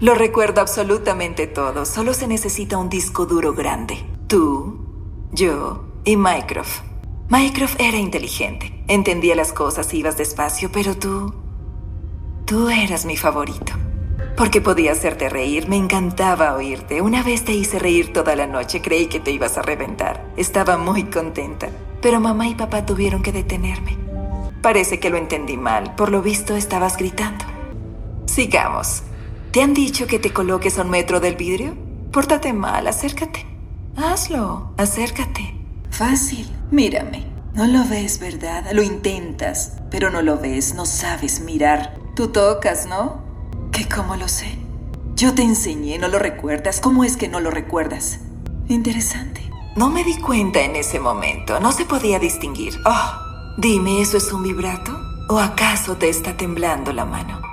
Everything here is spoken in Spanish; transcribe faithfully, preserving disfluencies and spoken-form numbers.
Lo recuerdo absolutamente todo. Solo se necesita un disco duro grande. Tú, yo y Mycroft. Mycroft era inteligente. Entendía las cosas, ibas despacio, pero tú... Tú eras mi favorito. Porque podía hacerte reír, me encantaba oírte. Una vez te hice reír toda la noche, creí que te ibas a reventar. Estaba muy contenta, pero mamá y papá tuvieron que detenerme. Parece que lo entendí mal, por lo visto estabas gritando. Sigamos. ¿Te han dicho que te coloques a un metro del vidrio? Pórtate mal, acércate. Hazlo, acércate. Fácil, mírame. No lo ves, ¿verdad? Lo intentas, pero no lo ves, no sabes mirar. Tú tocas, ¿no? ¿Qué cómo lo sé? Yo te enseñé, ¿no lo recuerdas? ¿Cómo es que no lo recuerdas? Interesante. No me di cuenta en ese momento, no se podía distinguir. Oh, dime, ¿eso es un vibrato? ¿O acaso te está temblando la mano?